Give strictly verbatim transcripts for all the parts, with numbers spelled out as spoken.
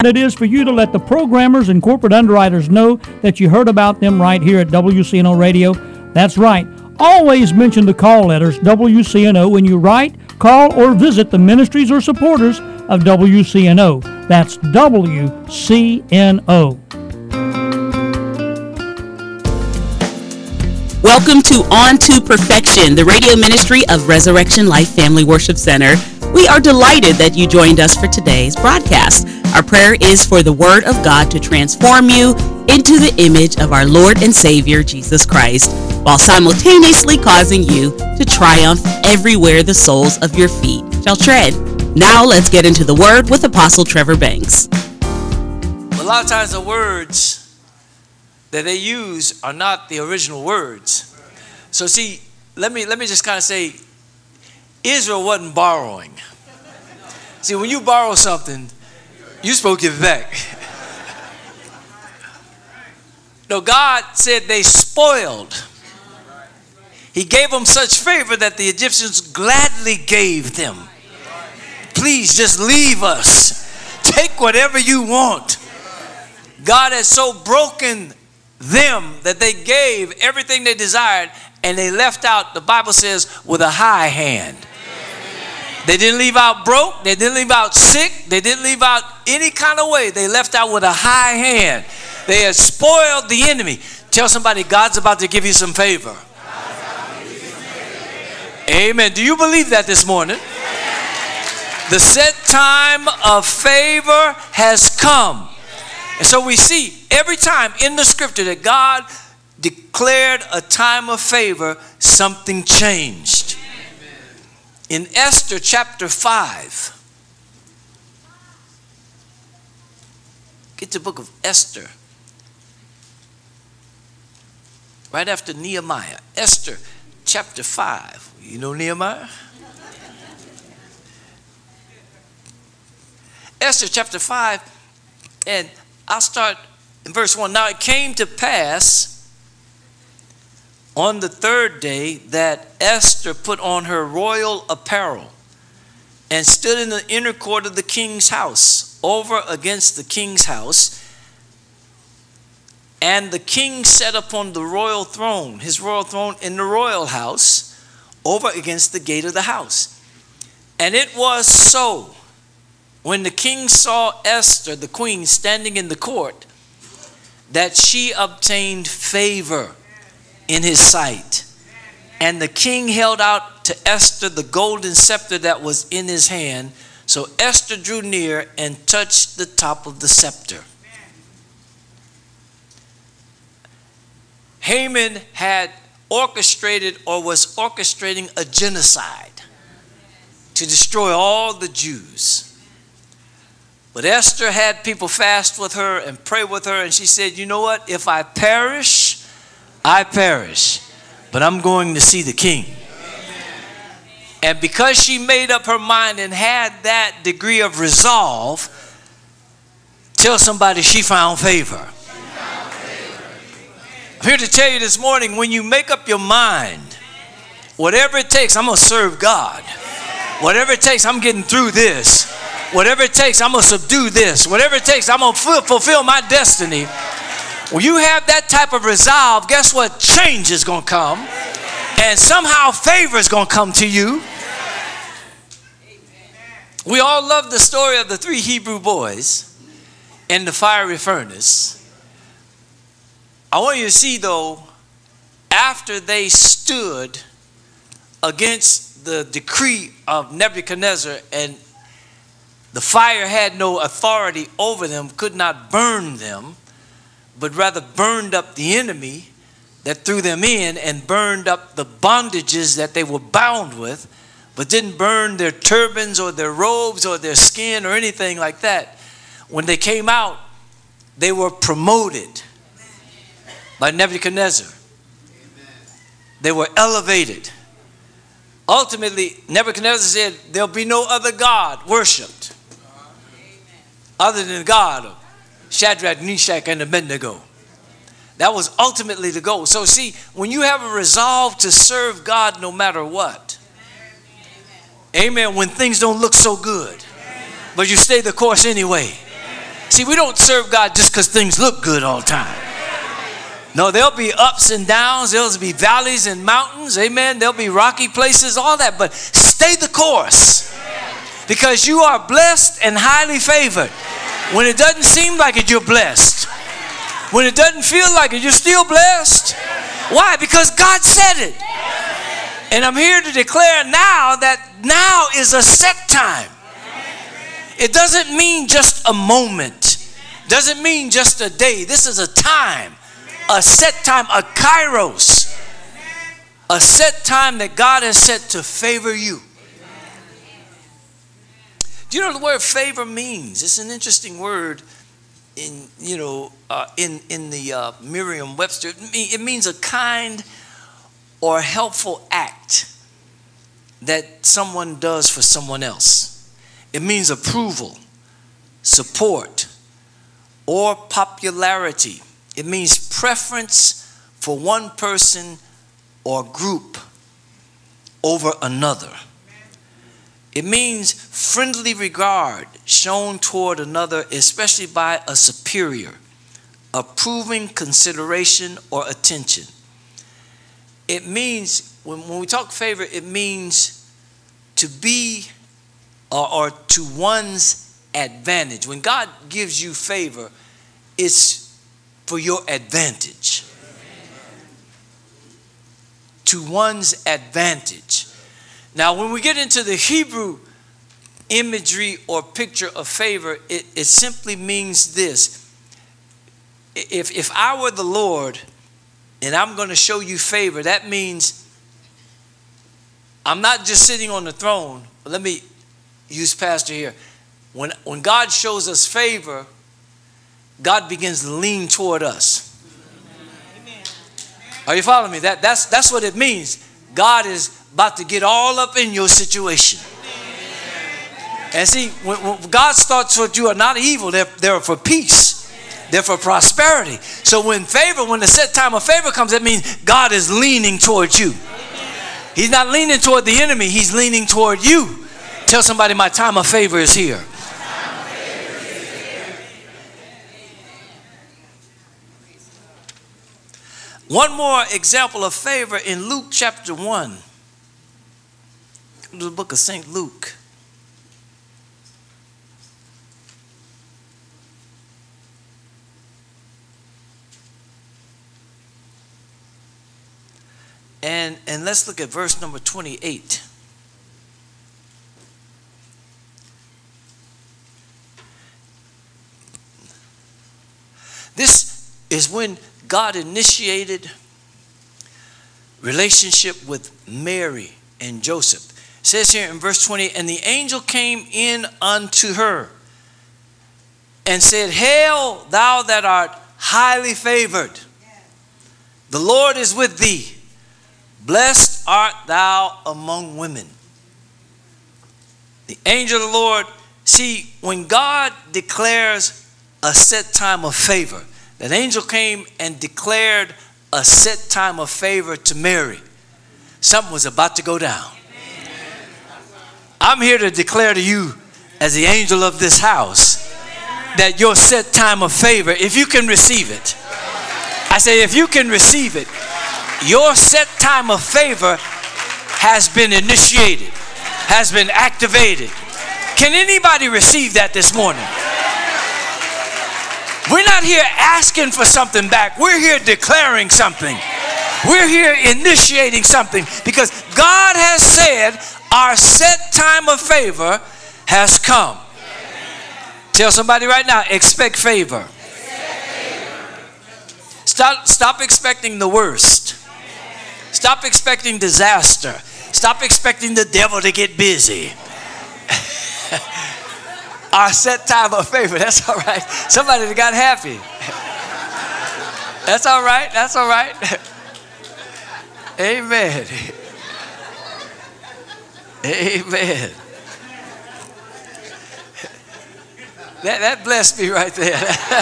It is for you to let the programmers and corporate underwriters know that you heard about them right here at W C N O Radio. That's right. Always mention the call letters W C N O when you write, call, or visit the ministries or supporters of W C N O. That's W C N O. Welcome to On to Perfection, the radio ministry of Resurrection Life Family Worship Center. We are delighted that you joined us for today's broadcast. Our prayer is for the Word of God to transform you into the image of our Lord and Savior, Jesus Christ, while simultaneously causing you to triumph everywhere the soles of your feet shall tread. Now let's get into the Word with Apostle Trevor Banks. A lot of times the words that they use are not the original words. So see, let me let me just kind of say, Israel wasn't borrowing. See, when you borrow something, you're supposed to give it back. No, God said they spoiled. He gave them such favor that the Egyptians gladly gave them. Please just leave us. Take whatever you want. God has so broken them that they gave everything they desired, and they left out, the Bible says, with a high hand. They didn't leave out broke. They didn't leave out sick. They didn't leave out any kind of way. They left out with a high hand. They had spoiled the enemy. Tell somebody, God's about to give you some favor. Amen. Do you believe that this morning? The set time of favor has come. And so we see every time in the scripture that God declared a time of favor, something changed. In Esther chapter five, get the book of Esther. Right after Nehemiah. Esther chapter five. You know Nehemiah? Esther chapter five, and I'll start in verse one. Now it came to pass on the third day that Esther put on her royal apparel and stood in the inner court of the king's house, over against the king's house. And the king sat upon the royal throne, his royal throne in the royal house, over against the gate of the house. And it was so, when the king saw Esther, the queen, standing in the court, that she obtained favor in his sight. And the king held out to Esther the golden scepter that was in his hand. So Esther drew near and touched the top of the scepter. Haman had orchestrated or was orchestrating a genocide to destroy all the Jews. But Esther had people fast with her and pray with her, and she said, you know what? If I perish, I perish, but I'm going to see the king. And because she made up her mind and had that degree of resolve, tell somebody she found favor. I'm here to tell you this morning, when you make up your mind, whatever it takes, I'm going to serve God. Whatever it takes, I'm getting through this. Whatever it takes, I'm going to subdue this. Whatever it takes, I'm going to fulfill my destiny. When you have that type of resolve, guess what? Change is going to come. And somehow favor is going to come to you. We all love the story of the three Hebrew boys in the fiery furnace. I want you to see, though, after they stood against the decree of Nebuchadnezzar and the fire had no authority over them, could not burn them, but rather burned up the enemy that threw them in and burned up the bondages that they were bound with, but didn't burn their turbans or their robes or their skin or anything like that. When they came out, they were promoted by Nebuchadnezzar. They were elevated. Ultimately, Nebuchadnezzar said, there'll be no other God worshipped other than God of Shadrach, Meshach, and Abednego. That was ultimately the goal. So see, when you have a resolve to serve God no matter what, amen, when things don't look so good, but you stay the course anyway, See, we don't serve God just because things look good all the time. No, there'll be ups and downs. There'll be valleys and mountains. Amen. There'll be rocky places, all that. But stay the course, because you are blessed and highly favored. When it doesn't seem like it, you're blessed. When it doesn't feel like it, you're still blessed. Why? Because God said it. And I'm here to declare now that now is a set time. It doesn't mean just a moment. Doesn't mean just a day. This is a time, a set time, a kairos, a set time that God has set to favor you. Do you know what the word favor means? It's an interesting word in, you know, uh, in, in the uh, Merriam-Webster. It means a kind or helpful act that someone does for someone else. It means approval, support, or popularity. It means preference for one person or group over another. It means friendly regard shown toward another, especially by a superior, approving consideration or attention. It means, when, when we talk favor, it means to be or, or to one's advantage. When God gives you favor, it's for your advantage. To one's advantage. Now, when we get into the Hebrew imagery or picture of favor, it, it simply means this. If, if I were the Lord and I'm going to show you favor, that means I'm not just sitting on the throne. Let me use Pastor here. When, when God shows us favor, God begins to lean toward us. Amen. Are you following me? That, that's, that's what it means. God is about to get all up in your situation. And see, when, when God's thoughts toward you are not evil, they're, they're for peace. They're for prosperity. So when favor, when the set time of favor comes, that means God is leaning toward you. He's not leaning toward the enemy. He's leaning toward you. Tell somebody, my time of favor is here. One more example of favor in Luke chapter one. The book of Saint Luke. And, and let's look at verse number twenty-eight. This is when God initiated relationship with Mary and Joseph. It says here in verse twenty, and the angel came in unto her and said, Hail, thou that art highly favored. The Lord is with thee. Blessed art thou among women. The angel of the Lord, see, when God declares a set time of favor, that angel came and declared a set time of favor to Mary. Something was about to go down. I'm here to declare to you, as the angel of this house, that your set time of favor, if you can receive it, I say if you can receive it, your set time of favor has been initiated, has been activated. Can anybody receive that this morning? We're not here asking for something back. We're here declaring something. We're here initiating something because God has said our set time of favor has come. Tell somebody right now, expect favor. Stop, stop expecting the worst. Stop expecting disaster. Stop expecting the devil to get busy. Our set time of favor, that's all right. Somebody that got happy. That's all right, that's all right. Amen. Amen. That, that blessed me right there.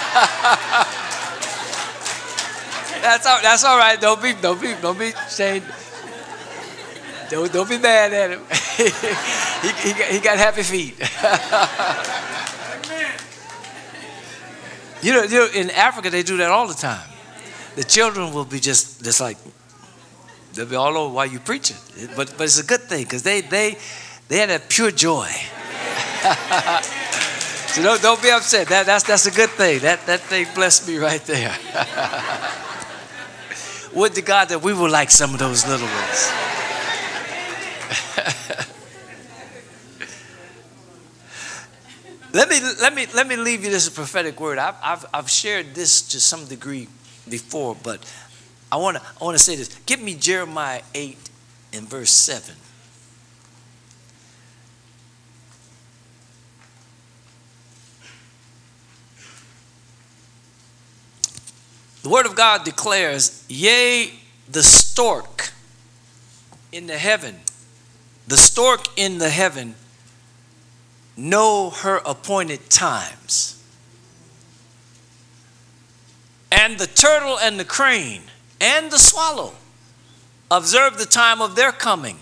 That's all, that's all right. Don't be, don't be, don't be ashamed. Don't, don't be mad at him. he, he, got, he got happy feet. You know, you know, in Africa, they do that all the time. The children will be just, just like, they'll be all over while you preach it. But, but it's a good thing because they, they, they had that pure joy. So don't, don't be upset. That, that's, that's a good thing. That, that thing blessed me right there. Would to God that we were like some of those little ones. Let me let me let me leave you this prophetic word. I've I've, I've shared this to some degree before, but I want to I want to say this. Give me Jeremiah eight and verse seven. The word of God declares, "Yea, the stork in the heaven, the stork in the heaven, know her appointed times. And the turtle and the crane and the swallow observe the time of their coming."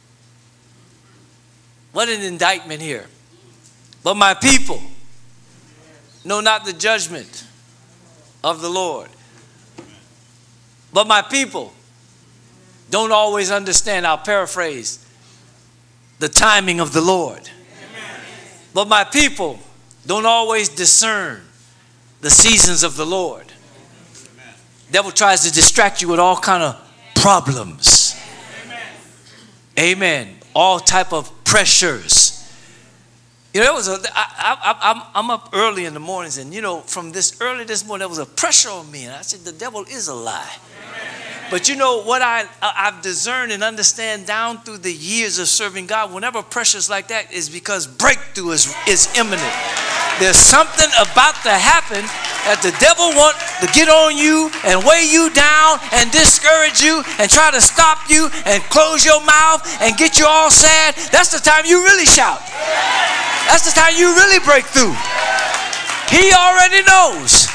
What an indictment here. "But my people know not the judgment of the Lord." But my people don't always understand, I'll paraphrase, the timing of the Lord. But my people don't always discern the seasons of the Lord. Amen. Devil tries to distract you with all kind of problems. Amen. Amen. All type of pressures. You know, it was a, I, I, I'm, I'm up early in the mornings, and you know, from this early this morning, there was a pressure on me, and I said, the devil is a lie. But you know what I, I've discerned and understand down through the years of serving God, whenever pressures like that is because breakthrough is, is imminent. There's something about to happen that the devil wants to get on you and weigh you down and discourage you and try to stop you and close your mouth and get you all sad. That's the time you really shout. That's the time you really break through. He already knows.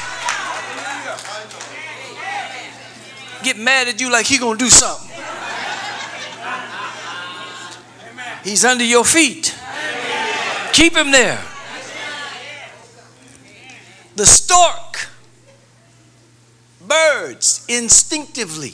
Get mad at you like he gonna do something. He's under your feet. Keep him there. The stork, birds instinctively,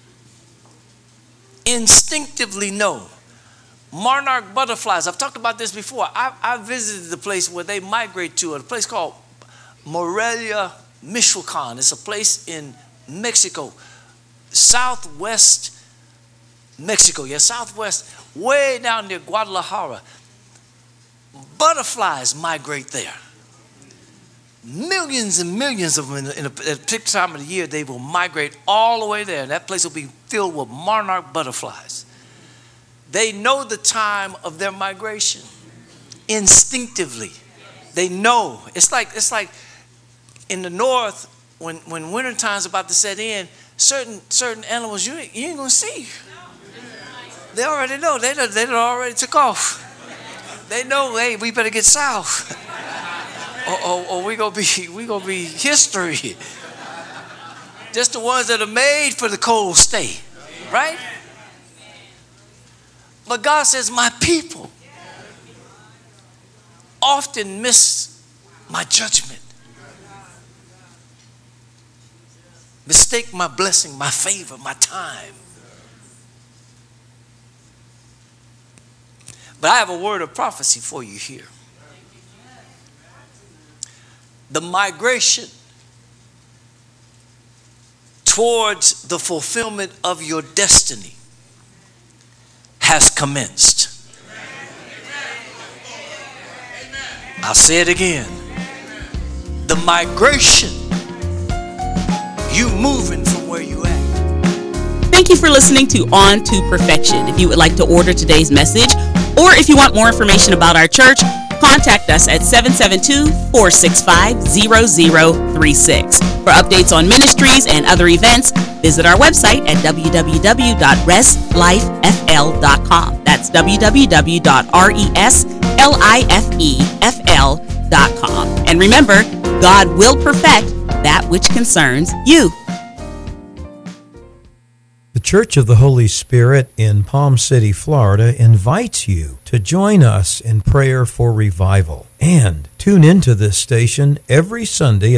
instinctively know. Monarch butterflies, I've talked about this before. I, I visited the place where they migrate to, a place called Morelia, Michoacan. It's a place in Mexico. Southwest Mexico, yeah, southwest, way down near Guadalajara. Butterflies migrate there. Millions and millions of them in a, in a, at a particular time of the year, they will migrate all the way there. And that place will be filled with monarch butterflies. They know the time of their migration instinctively. They know. It's like it's like in the north when when wintertime's about to set in. Certain certain animals you ain't, you ain't gonna see. They already know. They done, they done already took off. They know. Hey, we better get south, or, or, or we gonna be we gonna be history. Just the ones that are made for the cold stay, right? But God says, my people often miss my judgment. Mistake my blessing, my favor, my time. But I have a word of prophecy for you here. The migration towards the fulfillment of your destiny has commenced. I'll say it again. The migration, you moving from where you at. Thank you for listening to On to Perfection. If you would like to order today's message, or if you want more information about our church, contact us at seven seven two, four six five, zero zero three six. For updates on ministries and other events, visit our website at w w w dot res life f l dot com. That's w w w dot res life f l dot com. And remember, God will perfect that which concerns you. The Church of the Holy Spirit in Palm City, Florida invites you to join us in prayer for revival and tune into this station every Sunday